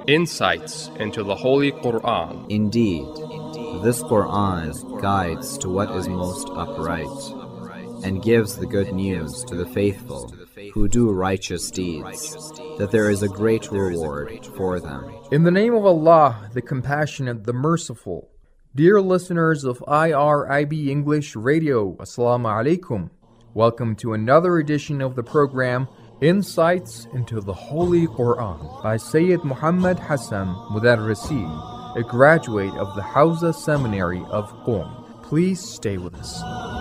Insights into the Holy Quran. Indeed, this Quran is guides to what is most upright, and gives the good news to the faithful who do righteous deeds, that there is a great reward for them. In the name of Allah, the Compassionate, the Merciful. Dear listeners of IRIB English Radio, Assalamu alaikum. Welcome to another edition of the program, Insights into the Holy Quran, by Sayyid Muhammad Hassan Mudarrisi, a graduate of the Hawza Seminary of Qom. Please stay with us.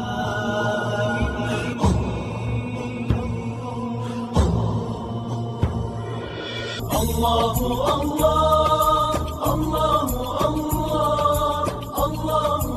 Allahu Allah, Allahu Allah, Allahu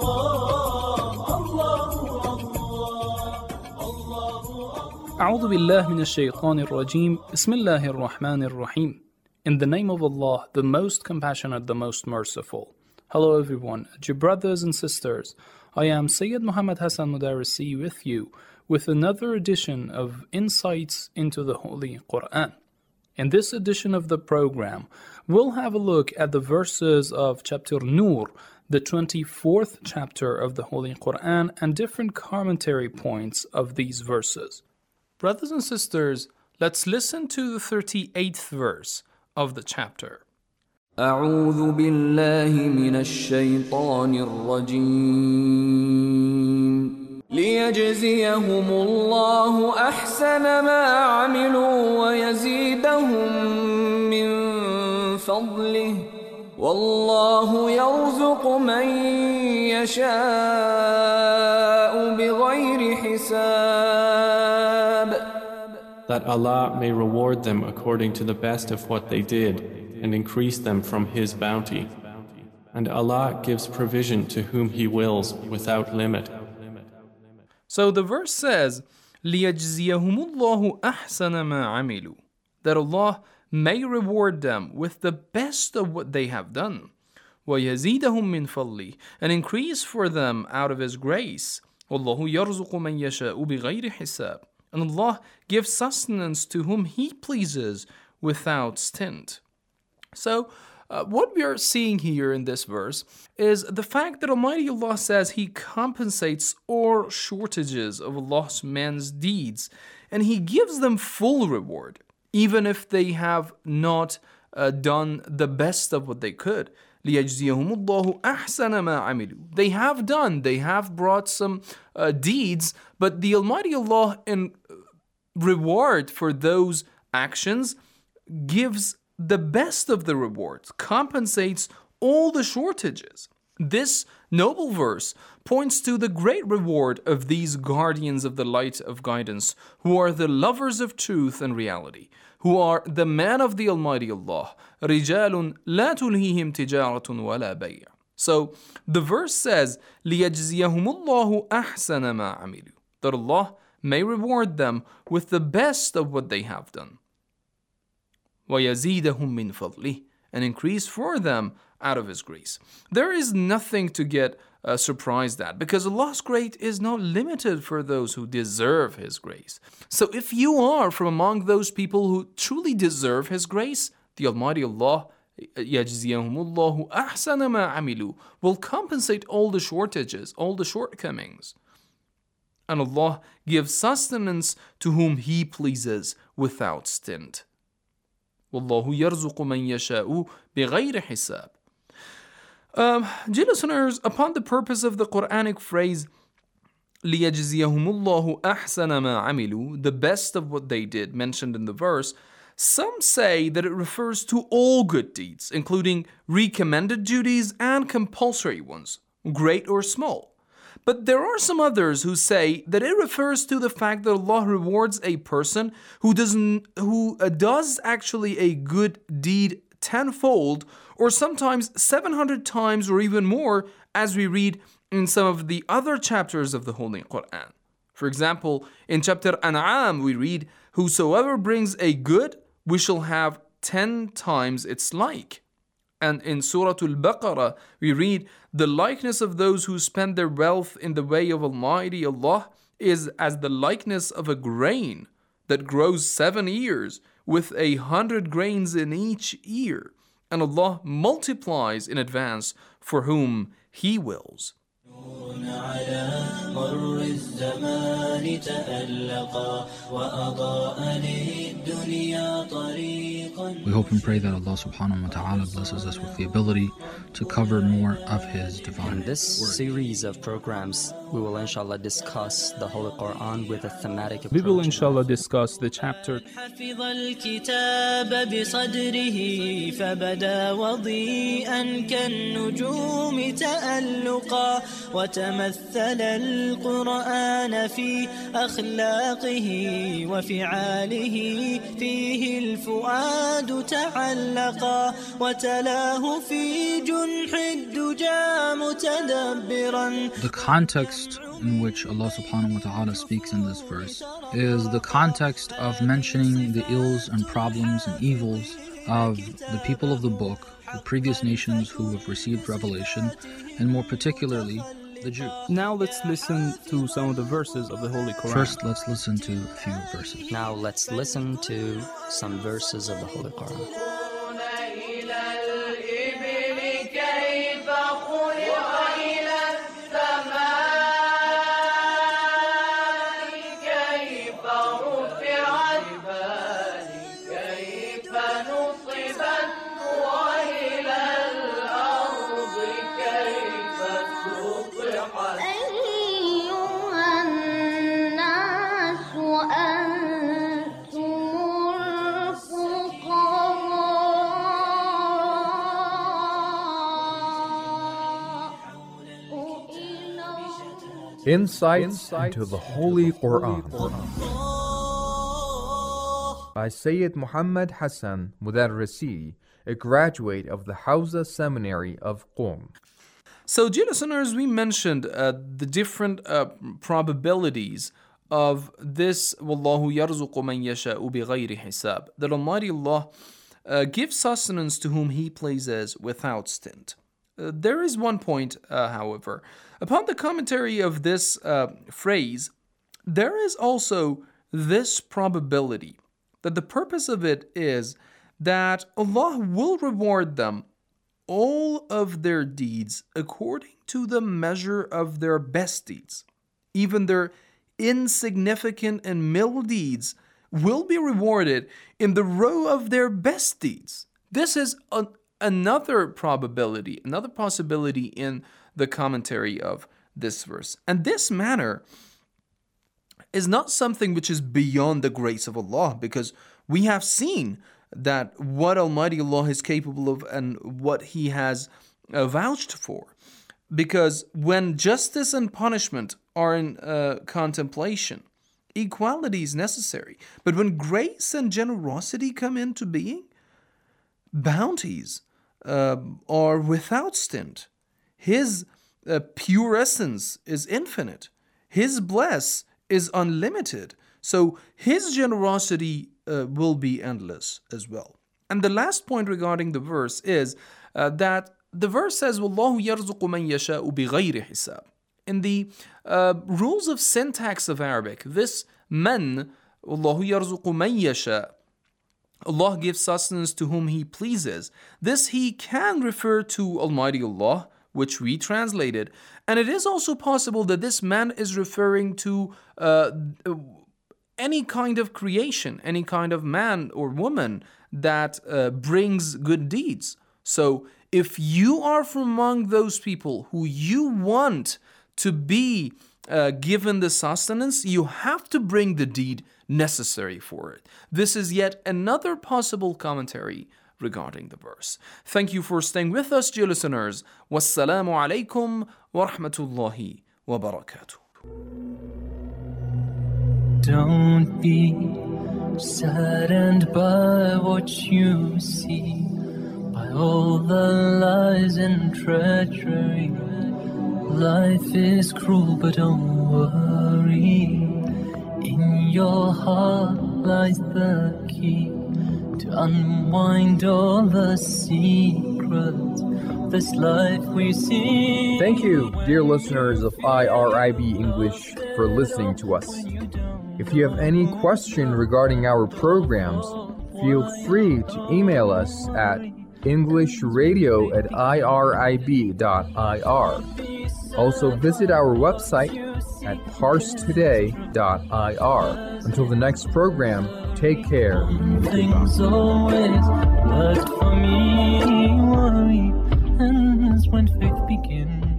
Allah. أعوذ بالله من الشيطان الرجيم. بسم الله الرحمن الرحيم. In the name of Allah, the most compassionate, the most merciful. Hello everyone, dear brothers and sisters. I am Sayyid Muhammad Hassan Mudarrisi with you with another edition of Insights into the Holy Quran. In this edition of the program, we'll have a look at the verses of chapter Nur, the 24th chapter of the Holy Quran, and different commentary points of these verses. Brothers and sisters, let's listen to the 38th verse of the chapter. أعوذ بالله من الشيطان الرجيم ليجزيهم الله أحسن ما عملوا ويزيدهم من فضله والله يرزق من يشاء بغير حساب. That Allah may reward them according to the best of what they did and increase them from His bounty. And Allah gives provision to whom He wills without limit. So the verse says, لِيَجْزِيَهُمُ اللَّهُ أَحْسَنَ مَا عَمِلُوا, that Allah may reward them with the best of what they have done. وَيَزِيدَهُم مِّن فَضْلِهِ, and increase for them out of His grace. وَاللَّهُ يَرْزُقُ مَن يَشَاءُ بِغَيْرِ حِسَابٍ, and Allah gives sustenance to whom He pleases without stint. So, what we are seeing here in this verse is the fact that Almighty Allah says He compensates all shortages of Allah's man's deeds, and He gives them full reward, even if they have not done the best of what they could. لِيَجْزِيَهُمُ اللَّهُ أَحْسَنَ مَا عَمِلُوا. They have brought some deeds, but the Almighty Allah, in reward for those actions, gives the best of the rewards, compensates all the shortages. This noble verse points to the great reward of these guardians of the light of guidance, who are the lovers of truth and reality, who are the man of the Almighty Allah. رِجَالٌ لَا تُلْهِهِمْ تِجَارَةٌ وَلَا بَيْعٌ. So the verse says, لِيَجْزِيَهُمُ اللَّهُ أَحْسَنَ مَا عَمِلُوا, that Allah may reward them with the best of what they have done. وَيَزِيدَهُم مِّن فَضْلِهِ, and increase for them out of His grace. There is nothing to get surprised at, because Allah's grace is not limited for those who deserve His grace. So if you are from among those people who truly deserve His grace, the Almighty Allah, يَجْزِيَهُمُ اللَّهُ أَحْسَنَ مَا عَمِلُوا, will compensate all the shortages, all the shortcomings. And Allah gives sustenance to whom He pleases without stint. وَاللَّهُ يَرْزُقُ مَنْ يَشَاءُ بِغَيْرِ حِسَابٍ. Dear listeners, upon the purpose of the Quranic phrase لِيَجْزِيَهُمُ اللَّهُ أَحْسَنَ مَا عَمِلُوا, the best of what they did, mentioned in the verse, some say that it refers to all good deeds, including recommended duties and compulsory ones, great or small. But there are some others who say that it refers to the fact that Allah rewards a person who does actually a good deed tenfold, or sometimes 700 times or even more, as we read in some of the other chapters of the Holy Quran. For example, in chapter An'am we read, "Whosoever brings a good, we shall have 10 times its like." And in Surah Al-Baqarah, we read, "The likeness of those who spend their wealth in the way of Almighty Allah is as the likeness of a grain, that grows 7 ears with 100 grains in each ear, and Allah multiplies in advance for whom He wills. على مر الزمان تألقا وأضاء للدنيا طريقا. We hope and pray that Allah subhanahu wa ta'ala blesses us with the ability to cover more of His divine In this word. series of programs, we will inshallah discuss the Holy Quran with a thematic approach. We will inshallah discuss the chapter حفظ الكتاب بصدره فبدا وضيئا كالنجوم تألقا وتمثل القرآن في أخلاقه وفعاله فيه الفؤاد تعلقا وتلاه في جنح الدجى متدبرا. The context in which Allah subhanahu wa ta'ala speaks in this verse is the context of mentioning the ills and problems and evils of the people of the book, the previous nations who have received revelation, and more particularly the Jews. Now let's listen to some of the verses of the Holy Quran. First, let's listen to a few verses. Now let's listen to some verses of the Holy Quran. Insights into the Holy Quran by Sayyid Muhammad Hassan Mudarrisi, a graduate of the Hawza Seminary of Qom. So, dear listeners, we mentioned the different probabilities of this وَاللَّهُ يَرْزُقُ مَنْ يَشَاءُ بِغَيْرِ حِسَابٍ, that Almighty Allah gives sustenance to whom He pleases without stint. There is one point, however. Upon the commentary of this phrase, there is also this probability that the purpose of it is that Allah will reward them all of their deeds according to the measure of their best deeds. Even their insignificant and middle deeds will be rewarded in the row of their best deeds. This is another probability, another possibility in the commentary of this verse. And this manner is not something which is beyond the grace of Allah, because we have seen that what Almighty Allah is capable of and what He has vouched for. Because when justice and punishment are in contemplation, equality is necessary. But when grace and generosity come into being, bounties are without stint. His pure essence is infinite. His bless is unlimited. So His generosity will be endless as well. And the last point regarding the verse is that the verse says, وَاللَّهُ يَرْزُقُ مَنْ يَشَاءُ بِغَيْرِ حِسَابٍ. In the rules of syntax of Arabic, this man, وَاللَّهُ يَرْزُقُ مَنْ يَشَاءُ, Allah gives sustenance to whom He pleases. This He can refer to Almighty Allah, which we translated. And it is also possible that this man is referring to any kind of creation, any kind of man or woman that brings good deeds. So if you are from among those people who you want to be given the sustenance, you have to bring the deed necessary for it. This is yet another possible commentary regarding the verse. Thank you for staying with us, dear listeners. Wassalamu alaikum wa rahmatullahi wa barakatuh. Don't be saddened by what you see, by all the lies and treachery. Life is cruel, but don't worry. In your heart lies the key to unwind all the secrets of this life we see. Thank you, dear listeners of IRIB English, for listening to us. If you have any question regarding our programs, feel free to email us at englishradio@irib.ir. Also visit our website at parstoday.ir. Until the next program, take care and Things always, but for me, worry ends when faith begins.